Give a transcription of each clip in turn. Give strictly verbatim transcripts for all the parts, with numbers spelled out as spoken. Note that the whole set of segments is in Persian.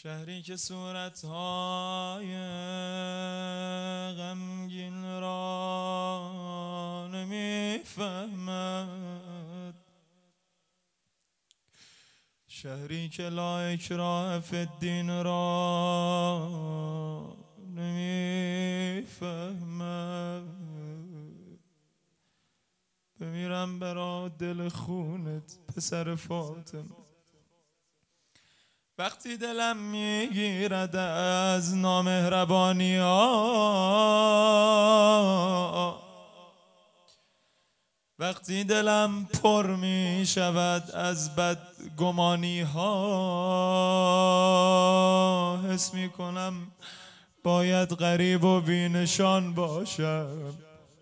شهری که صورتهای غمگین را نمیفهمد، شهری که لا اکراه فی الدین را نمیفهمد. بمیرم برا دل خونت پسر فاطمه، وقتی دلم میگیرد از نامهربانی ها، وقتی دلم پر می شود از بدگمانی ها، حس می کنم باید غریب و بینشان باشم،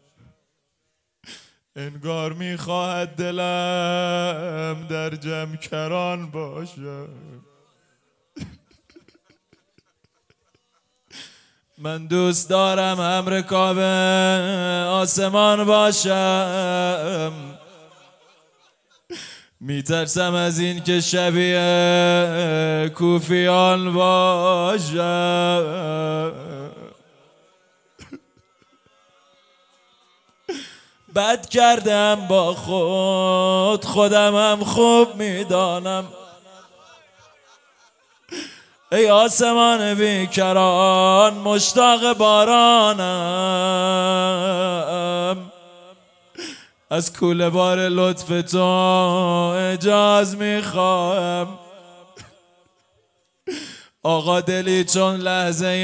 انگار می خواهد دلم در جمع کران باشم. من دوست دارم امریکا به آسمان باشم، میترسم از این که شبیه کوفیان باشم. بد کردم با خود، خودم هم خوب میدانم. ای آسمان بیکران مشتاق بارانم، از کوله بار لطف تو اجاز میخواهم. آقا دلی چون لحظه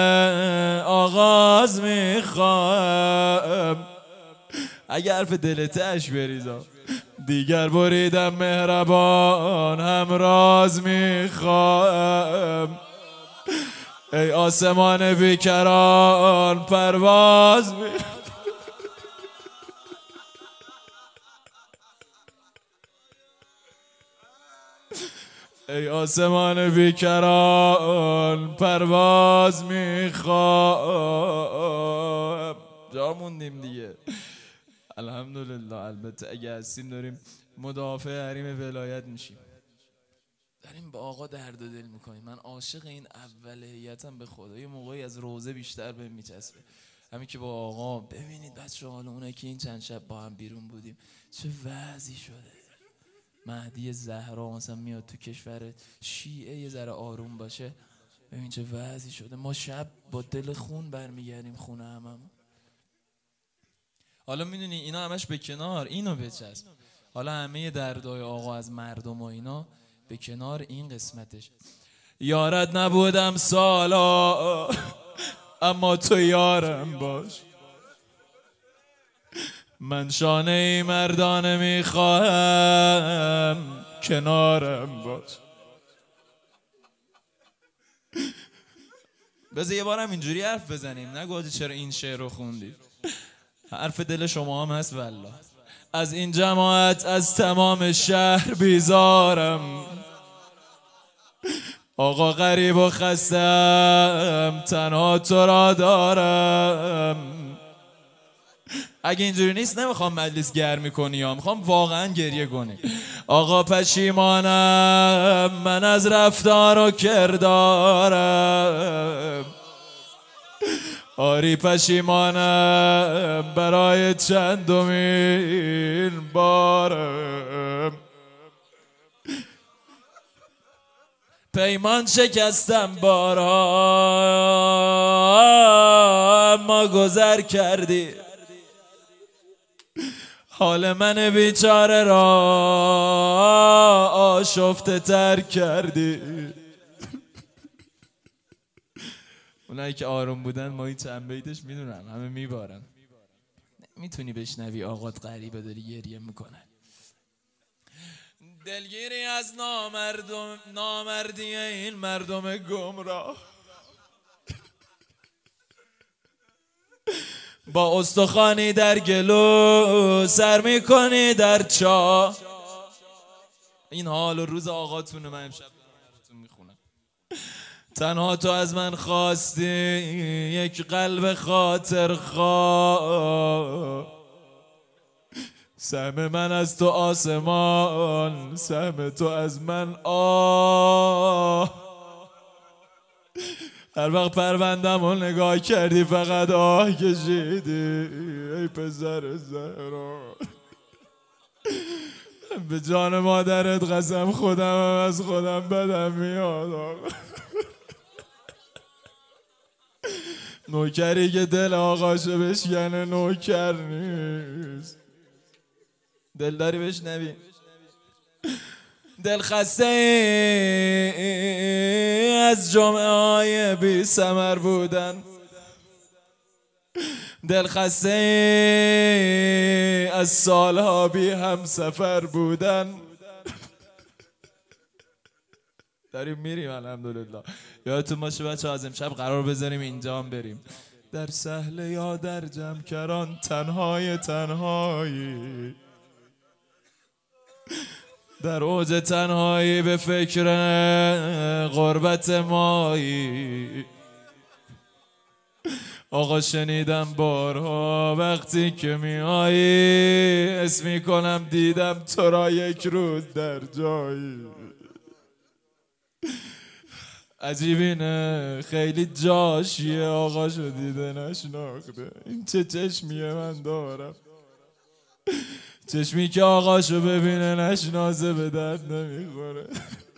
آغاز میخواهم. اگر حرف دلتش بریزم دیگر بریدم مهربان هم راز میخواهم. ای آسمان بیکران پرواز می ای آسمان بیکران پرواز میخواهم. جا موندیم دیگه الحمدلله. البته اگه هستیم داریم مدافع حریم ولایت میشیم، داریم با آقا درد و دل میکنیم. من عاشق این اولهیتم به خدا. یه موقعی از روزه بیشتر بهم میچسبه. همین که با آقا ببینید بچه حالا اونه که این چند شب با هم بیرون بودیم چه وضعی شده. مهدی زهرا مثلا میاد تو کشور شیعه یه ذره آروم باشه، ببین چه وضعی شده. ما شب با دل خون برمیگردیم خونه هممون. حالا میدونی اینا همش به کنار، اینو بچسب. حالا همه دردای آقا از مردم و اینا به کنار، این قسمتش یارت نبودم سالا اما تو یارم باش. من شانه مردانه میخواهم کنارم باش. بذار یه بارم اینجوری حرف بزنیم. نگو چرا این شعر رو خوندی. حرف دل شما هم هست والله. از این جماعت از تمام شهر بیزارم، آقا غریب و خستم تنها تو را دارم. اگه اینجوری نیست نمیخوام مجلس گرمی کنی یا میخوام واقعا گریه کنی. آقا پشیمانم من از رفتار و کردارم، آری پشیمانم برای چندمین بارم. پیمان شکستم بارا ما گذر کردی، حال من بیچاره را آشفته تر کردی. اونایی که آروم بودن ما این چند بیتش میدونم همه میبارن. میتونی بشنوی آقات غریبه داری گریه میکنه. دلگیری از نامردم نامردی این مردم گمراه، با استخوانی در گلو سر میکنی در چاه. این حال و روز آقاتونه من امشب براتون میخونم. تنها تو از من خواستی یک قلب خاطر خواه، سهم من از تو آسمان، سهم تو از من آه. هر وقت پروندم رو نگاه کردی فقط آه کشیدی ای پسر زهرا. به جان مادرت قسم خودم هم از خودم بدم میاد آقا. نوکری که دل آقاشو بشکنه نوکر نیست. دل داری بشنوی؟ دل خسته از جمعه های بی ثمر بودن، دل خسته از سالها بی هم سفر بودن. داریم میریم الحمدلله. یادتون باشه بچه از امشب قرار بذاریم اینجا هم بریم. در سهل یا در جمکران تنهای تنهایی، در اوج تنهایی به فکر غربت مایی. آقا شنیدم بارها وقتی که میایی اسم میکنم دیدم تو را یک روز در جایی. عجیبینه خیلی جاشیه آقا شو دیده نشناخته. این چه چشمیه من دارم، چشمی که آقاشو ببینه نشناسه به درد نمیخوره.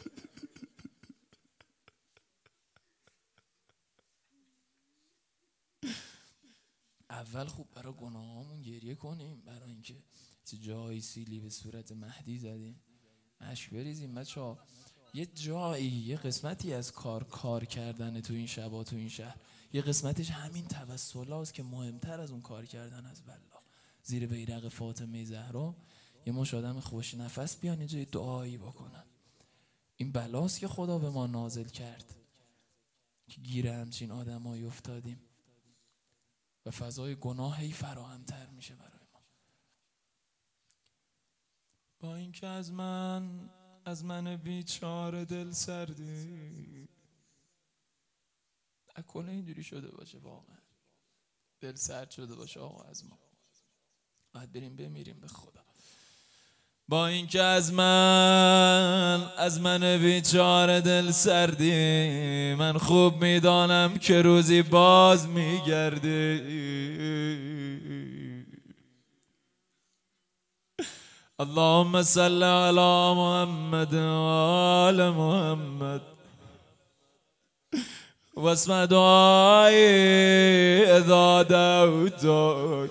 اول خوب برای گناهامون گریه کنیم، برای اینکه چه جایی سیلی به صورت مهدی زدیم اشک بریزیم. بچه ها یه جایی یه قسمتی از کار کار کردن تو این شبا تو این شهر، یه قسمتش همین توسل هاست که مهمتر از اون کار کردن از والله. زیر بیرق فاطمه زهرا یه مش آدم خوش نفس بیان اینجا دعایی بکنن. این بلاست که خدا به ما نازل کرد که گیر همچین آدمایی افتادیم و فضای گناه هی فراهمتر میشه برای ما. با اینکه از من از من بیچاره دل سردی، نکنه اینجوری شده باشه واقعا دل سرد شده باشه آقا از ما، باید بریم بمیریم به خدا. با اینکه از من از من بیچاره دل سردی، من خوب میدانم که روزی باز میگردی. اللهم صل علی محمد و آل محمد و اسم دعای اذا دعوتک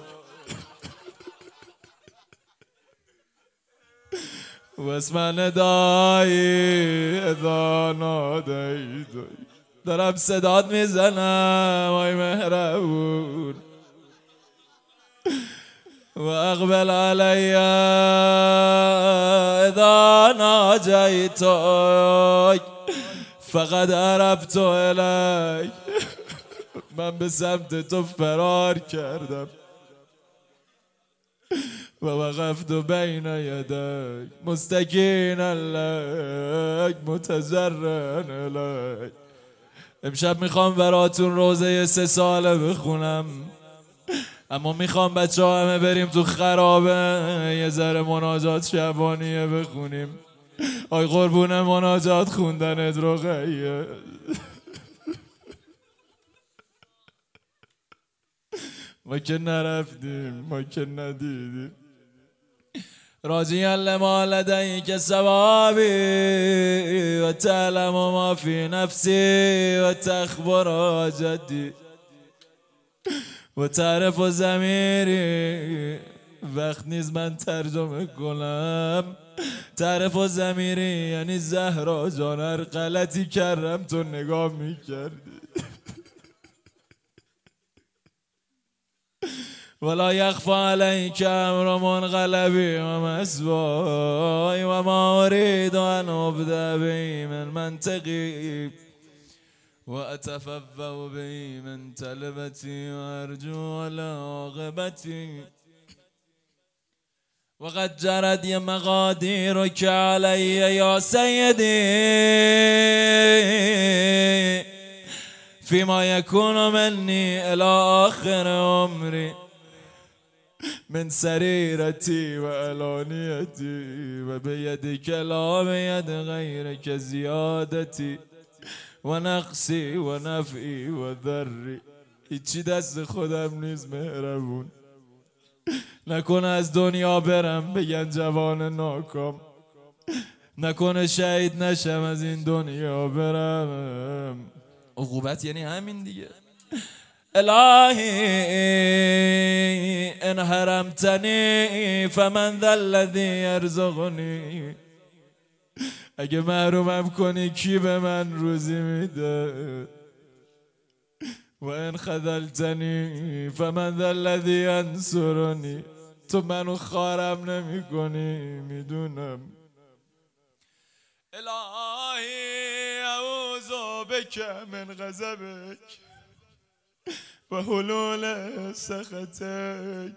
و اسم ندای اذا نادیتک. دارم صدات میزنم آی مهربون و اقبل علی اذا ناجیتک فقد عرفت الیک. من به سمت تو فرار کردم و وقفت بین یدیک مستکینا لک متضرعا الیک. امشب میخوام براتون روزه سه ساله بخونم، اما میخوام بچه ها همه بریم تو خرابه یه ذره مناجات شبانیه بخونیم. آی قربون مناجات خوندنت رقیه. ما که نرفتیم ما که ندیدیم. راجیا لما لدیک ثوابی و تعلم ما فی نفسی و تخبر حاجتی و تعرف و ضمیری. وقت نیز من ترجمه کنم. تعرف و ضمیری یعنی زهرا جان هر غلطی کردم تو نگاه میکردی. ولا یخفی علیک امر منقلبی و مسوای و ما ارید ان ابدأ به من منطقی و اتفوع به من طلبتی و ارجو عاقبتی و قد جرت ی مقادیرک علی یا سیدی فیما یکون منی الی آخر عمری من سریرتی و علانیتی و بیدک لا بید غیرک زیادتی. و نقصی و نفعی و ضری. هیچی دست خودم نیست مهربون. نکنه از دنیا برم بگن جوان ناکام، نکنه شهید نشم از این دنیا برم. عقوبت یعنی همین دیگه. الهی ان حرمتنی فمن ذا الذی یرزقنی. اگه محرومم کنی کی به من روزی میده؟ و ان خذلتنی فمن ذا الذی ینصرنی. تو منو خارم نمی کنی میدونم. الهی اعوذ بک من غضبک و حلول سخطک.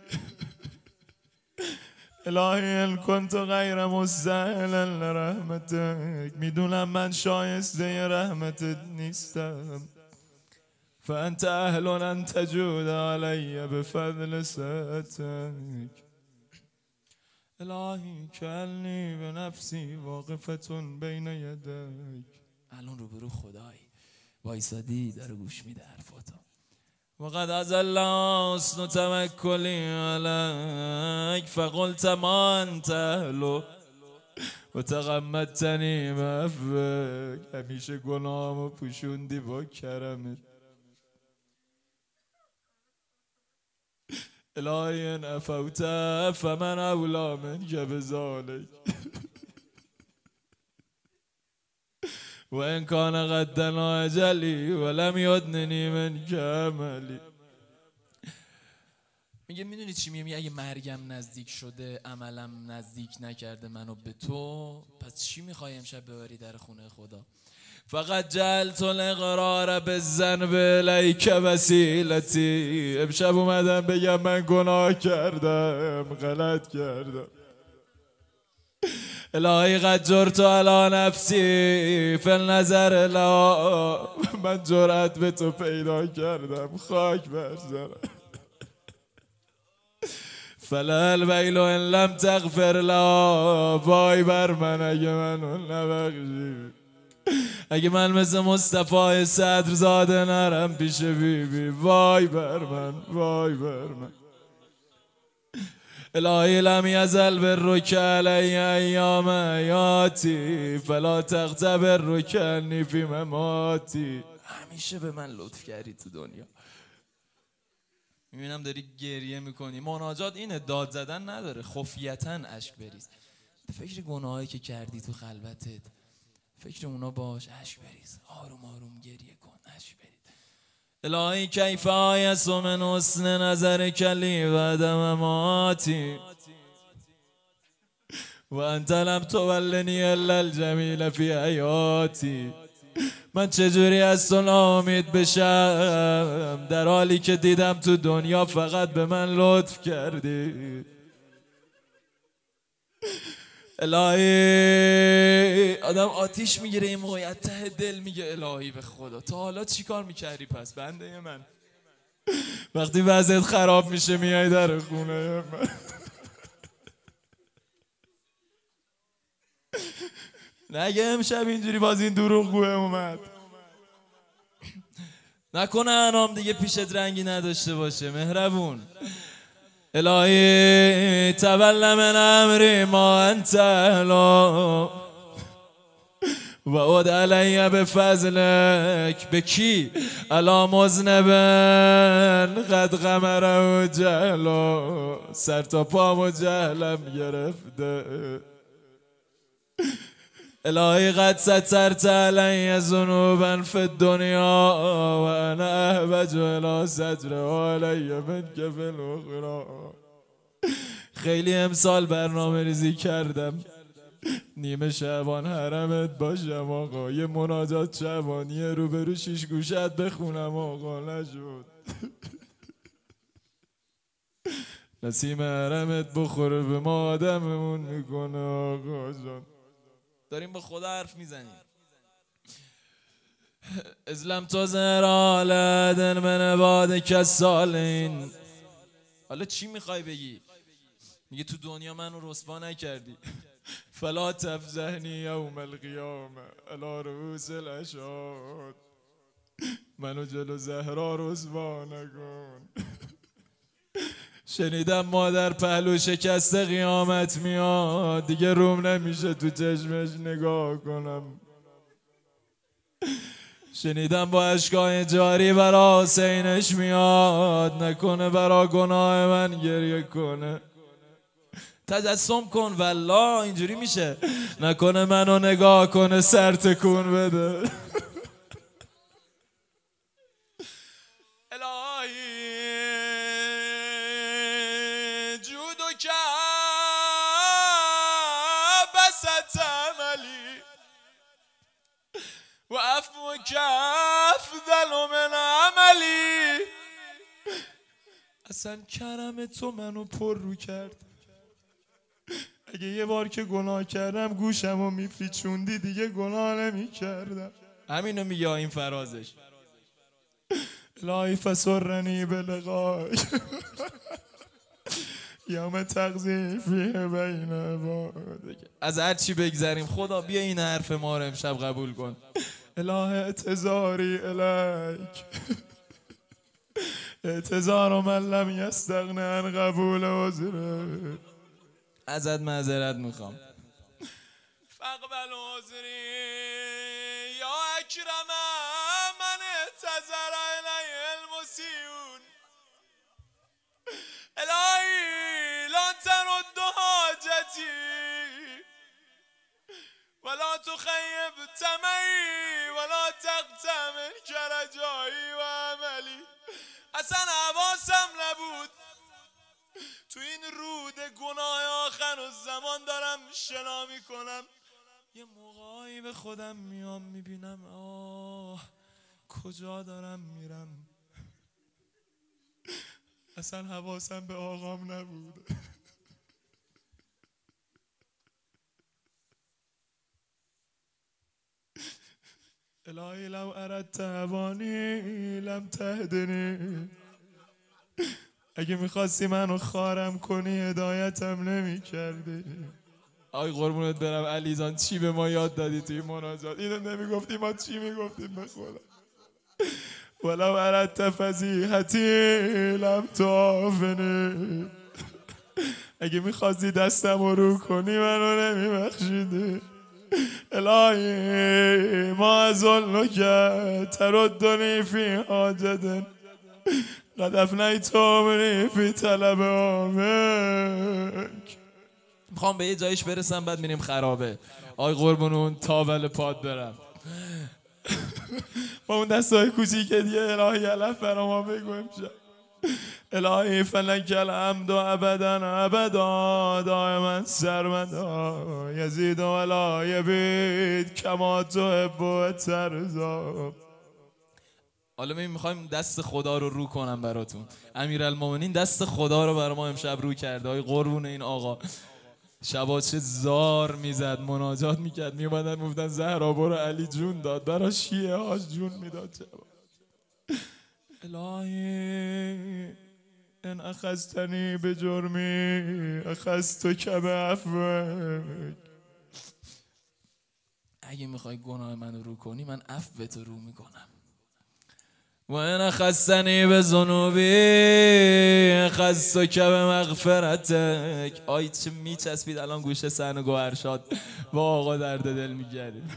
الهی ان کنت غیر مستاهلا لرحمتک. میدونم من شایسته رحمتت نیستم. فانت اهل ان تجود علی بفضل سعتک. الهی کلنی به نفسی واقفتون بین یدک. الان روبرو خدایی وایسادی داره گوش میده حرفاتو. وقد ازل حسن توکلی علیک فقلت ما انت اهلو و تغمدتنی بعفوک. همیشه گناهامو پوشوندی با کرمت. الهی ان عفوت فمن اولی منک بذلک و ان کان قد دنا اجلی ولم یدننی منک عملی. میگه میدونی چی میگه؟ اگه مرگم نزدیک شده عملم نزدیک نکرده منو به تو، پس چی میخوای امشب ببری در خونه خدا؟ فقط جعلت الاقرار بالذنب الیک وسیلتی. امشب اومدم بگم من گناه کردم، غلط کردم. الهی قد جرت علی نفسی فی النظر لا. من جرأت به تو پیدا کردم، خاک بر سرم. فلا الویل ان لم تغفر لا. وای بر من اگه منو نبخشی. اگه من مثل مصطفی صدرزاده نرم پیش بی بی. وای بر من، وای بر من. الهی لم یزل برک علی ایام حیاتی فلا تغتبرک انی فی مماتی. همیشه به من لطف کردی تو دنیا. میبینم داری گریه میکنی. مناجات اینه، داد زدن نداره، خفیتاً اشک بریز. فکر گناهایی که کردی تو خلوتت، فکر اونا باش، اشک بریز. آروم آروم گریه کن، اشک بریز. الهی کیف آیس من حسن نظر کلی و عدم ماتی و انت لم تولنی الا الجمیل فی حیاتی. من چجوری از تو ناامید بشم در حالی که دیدم تو دنیا فقط به من لطف کردی. الهی آدم آتیش میگیره این موقع، ته دل میگه الهی به خدا تا حالا چی کار میکردی پس بنده من؟ وقتی وضعیت خراب میشه میای در خونه من. نگه امشب اینجوری باز این دروغگوه اومد. نکنه انام دیگه پیشت رنگی نداشته باشه مهربون. الهی تول من امری ما انت اهلا و عد علی بفضلک. به کی؟ علی مذنبن قد غمره جهلا. سر تا پامو جهلم گرفته. الهی قد سترت علی ذنوبا فی الدنیا و انا احوج الی ستر علی منک فی الاخرى. خیلی امسال برنامه ریزی کردم نیمه شعبان حرمت باشم آقا، یه مناجات شعبانی روبرو شیش گوشت بخونم آقا، نشد. نسیم حرمت بخوره به ما آدممون میکنه آقا جان. داریم با خدا حرف میزنیم. ازلم تو زهرا لدن من عبادک الصالحین. حالا چی میخوای بگی؟ میگه تو دنیا منو رسوا نکردی، فلا تفزهنی یوم القیامه علی رؤوس الاشهاد. منو جلو زهرا رسوا نکن. شنیدم مادر پهلو شکسته قیامت میاد، دیگه روم نمیشه تو چشمش نگاه کنم. شنیدم با اشکای جاری برا حسینش میاد، نکنه برا گناه من گریه کنه. تجسم کن والله اینجوری میشه، نکنه منو نگاه کنه سر تکون بده. الهی جودو که بست عملی و عفو که افضل من عملی. اصلا کرم تو منو پر رو کرد. اگه یه بار که گناه کردم گوشمو میپیچوندی دیگه گناه نمیکردم. همینو میگه این فرازش. الهی فسرنی بلقای یوم تقضی فیه بین عبادک. از هر چی بگذریم خدا بیا این حرف ما رو امشب قبول کن. اله اعتذاری الیک اعتذار من لم یستغن عن قبول عذره. ازت معذرت میخوام. فاقبل عذری یا اکرم من اعتذر الی المسیون. الهی لا ترد حاجتی ولا تخیب طمعی ولا تقطع من رجایی و عملی. اصلا حواسم نبود تو این رود گناه آخر و زمان دارم شنا میکنم، یه موقعی به خودم میام میبینم آه کجا دارم میرم. اصلا حواسم به آقام نبود. الهی لو اردت هوانی لم تهدنی. اگه میخواستی منو خارم کنی هدایتم نمی کردی. آی قربونت برم علیزان چی به ما یاد دادی توی مناجات؟ اینو نمیگفتی ما چی میگفتیم به خدا؟ ولو اردت فضیحتی لم تعافنی. اگه میخواستی دستم رو کنی منو نمیبخشیدی. الهی ما اظنک تردنی فی حاجت قد افنیت عمری فی طلب آمک. میخوام به یه جایش برسم بعد میریم خرابه. آی قربون اون تاول پاد برم. با اون دستای کوچیک دیگه الهی علف برا ما بگو امشب. الهی فلک الحمد ابدا ابدا دائما سرمدا یزید ولا یبید کما تحب و ترضا. حالا می میخوایم دست خدا رو رو کنم براتون. امیرالمومنین دست خدا رو برای ما امشب رو کرده. آی قربون این آقا شبا چه زار میزد مناجات میکرد، میومدن میگفتن زهرا برو علی جون داد، برای شیعه هاش جون میداد. الهی ان اخذتنی به جرمی اخذتک بعفوک. اگه میخوای گناه منو رو کنی من عفوت رو میکنم. و ان اخذتنی به ذنوبی اخذتک بمغفرتک. آی چه میچسبید الان گوشه صحن گوهرشاد با آقا درد دل میگردیم.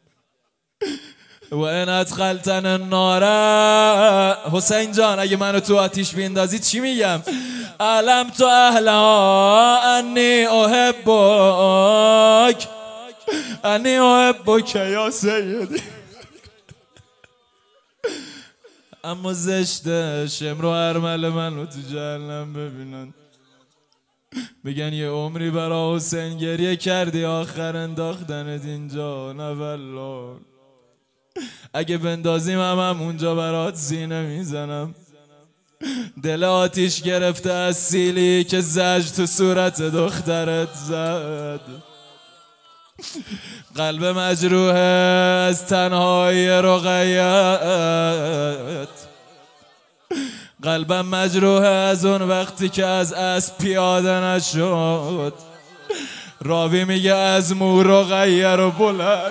و ان ادخلتن النار. حسین جان اگه منو تو آتیش بیندازی چی میگم؟ علم تو اهلا انی احبک انی احبک یا سیدی. اما زشته شمر و ارمل منو تو جهنم ببینن، بگن یه عمری برا حسین گریه کردی آخر انداختنت اینجا. نه والله اگه بندازیم هم, هم اونجا برات سینه میزنم. دل آتیش گرفته از سیلی که زج تو صورت دخترت زد. قلب مجروح از تنهایی رقیت. قلبم مجروح از اون وقتی که از اسب پیاده نشد. راوی میگه از مو رقیه رو بلند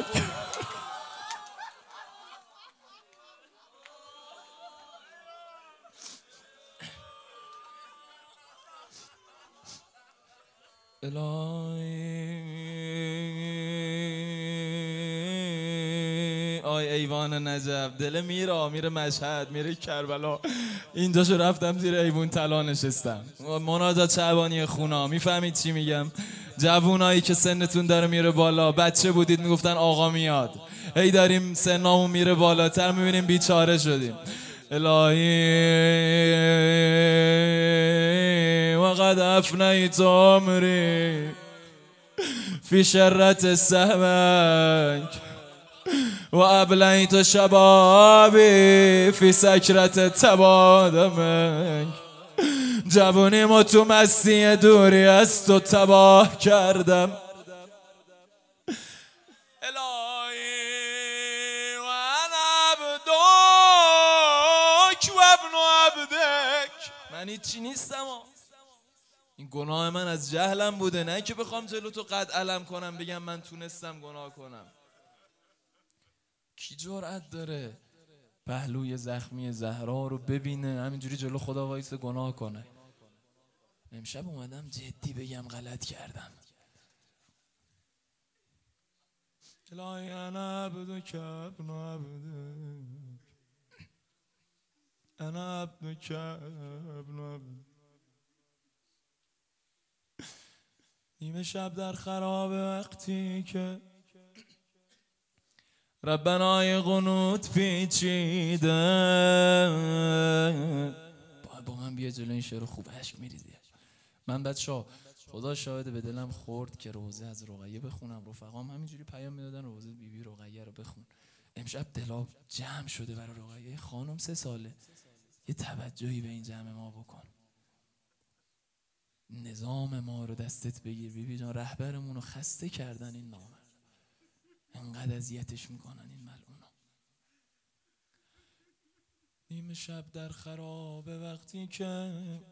آی ایوان نجف، دل میره میره مشهد، میره کربلا، اینجاشو رفتم زیر ایوون طلا نشستم. مناجات شعبانی خونا، میفهمید چی میگم؟ جوونایی که سنتون داره میره بالا، بچه بودید میگفتن آقا میاد، هی داریم سنامون میره بالاتر میبینیم بیچاره شدیم. الهی وقد افنیت عمری فی شرة السمک و ابلیت شبابی فی سکرت تبادمک. جوانی ما تو مستی دوری از تو تباه کردم. الهی و انا عبدک و ابن عبدک. من هیچی نیستم. این گناه من از جهلم بوده، نه که بخوام جلو تو قد علم کنم بگم من تونستم گناه کنم. کی جرأت داره پهلوی زخمی زهرا رو ببینه همینجوری جلو خدا وایسه گناه کنه؟ امشب اومدم جدی بگم غلط کردم. الهی انا عبدک ابن عبدک انا عبدک ابن عبدک. نیمه شب در خراب وقتی که ربنای قنوت پیچیده. باید با من بیا جلو این شعر خوب، عشق میریزی. من بچه‌ها خدا شاهده به دلم خورد که روزه از رقیه بخونم. رفقام همینجوری پیام میدادن روزه بیبی رقیه رو بخون. امشب دلا جمع شده برای رقیه. خانم سه ساله، یه توجهی به این جمع ما بکن. نظام ما رو دستت بگیر بیبی جان. رهبرمون رو خسته کردن این نامه، انقدر اذیتش میکنن این ملعونا. نیمه شب در خراب وقتی که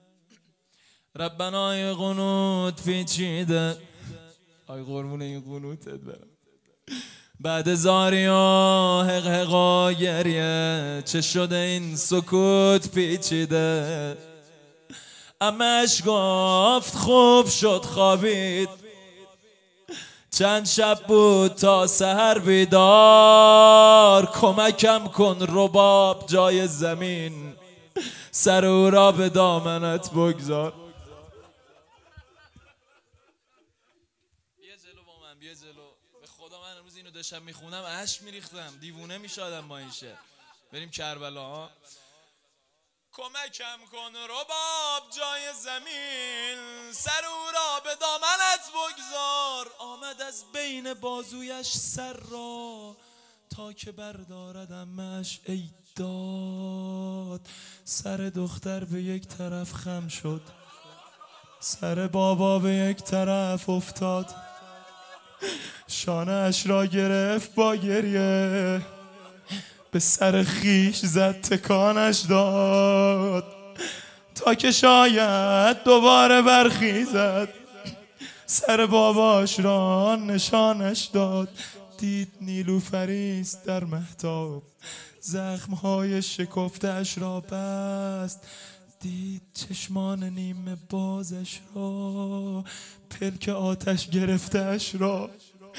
ربنای قنوت پیچیده. آی قربون این قنوتت برم. بعد زاری و حق حقا گریه چه شده این سکوت پیچیده. امش گفت خوب شد خوابید، چند شب بود تا سحر بیدار. کمکم کن رباب جای زمین، سر او را به دامنت بگذار. بیا جلو با من، بیا جلو. به خدا من امروز اینو داشتم میخونم اشک میریختم، دیوونه میشدم با این شعر. بریم کربلا ها. کمکم کن رباب جای زمین، سر او را به دامنت بگذار. آمد از بین بازویش سر را تا که برداردمش ای داد. سر دختر به یک طرف خم شد، سر بابا به یک طرف افتاد. شانه اش را گرفت با گریه، به سر خیش زد تکانش داد. تا که شاید دوباره برخیزد، سر باباش را نشانش داد. دید نیلوفریست در مهتاب، زخمهای شکفتش را بست. دید چشمان نیمه بازش را، پلک آتش گرفتش را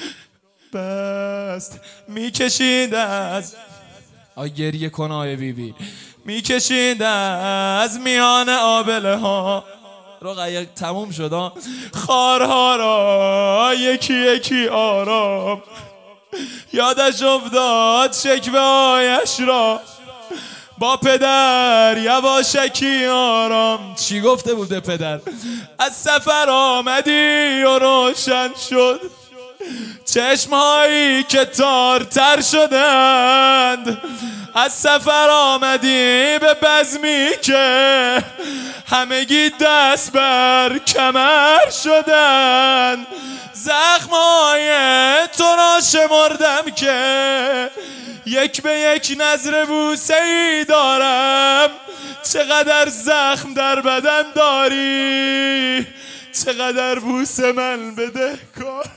بست. میکشید از آی گریه کن آی بی بی، میکشید از میان آبله ها. رقیه تموم شد. خارها را یکی یکی آرام، یادش افتاد شکوه هایش را. با پدر یواشکی آرام. چی گفته بود به پدر؟ از سفر آمدی و روشن شد چشمهایی که تارتر شدند. از سفر آمدی به بزمی که همگی دست بر کمر شدند. زخمهای تو را شمردم که یک به یک نظر بوسه ای دارم. چقدر زخم در بدن داری، چقدر بوس من بده کار.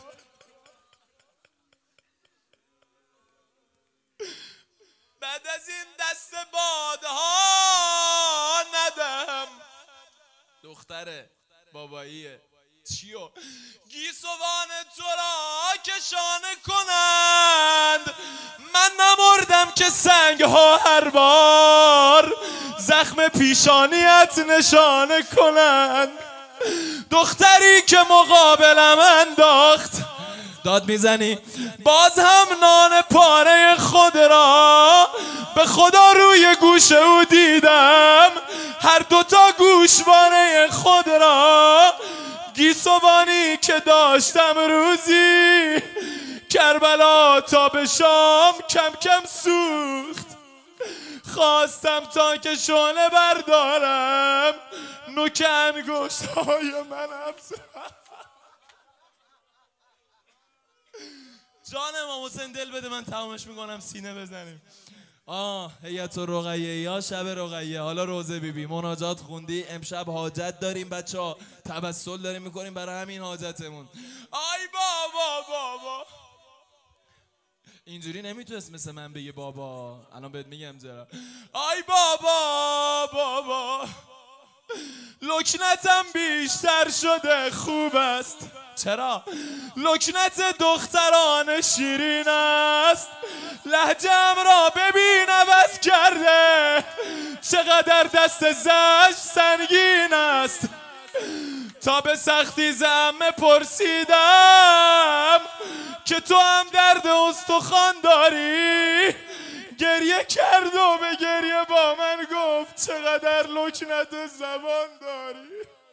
بعد از این دست بادها ندم. دختره باباییه چیو گیسوان تو را کشانه کنند. من نمردم که سنگ ها هر بار زخم پیشانیت نشانه کنند. دختری که مقابلم انداخت داد میزنی باز هم نان پاره خود را به خدا روی گوش او دیدم. هر دوتا گوشواره خود را گیسوانی که داشتم روزی کربلا تا به شام کم کم سوخت. خواستم تا که شعله بردارم نوک انگشت های منم. جان امام حسین دل بده من تمامش میکنم سینه بزنیم. آه هیئت رقیه یا شب رقیه. حالا روزه بیبی مناجات خوندی، امشب حاجت داریم بچه ها، توسل داریم میکنیم برای همین حاجتمون. آی بابا بابا اینجوری نمیتونست مثل من بگه بابا، الان بهت میگم چرا. آی بابا بابا لکنتم بیشتر شده خوب است. چرا؟ لکنت دختران شیرین است. لهجه‌ام را ببین عوض کرده، چقدر دست زش سنگین است. تا به سختی زعمه پرسیدم که تو هم درد استخوان داری. گریه کرد و به گریه با من گفت چقدر لکنت زبان داری.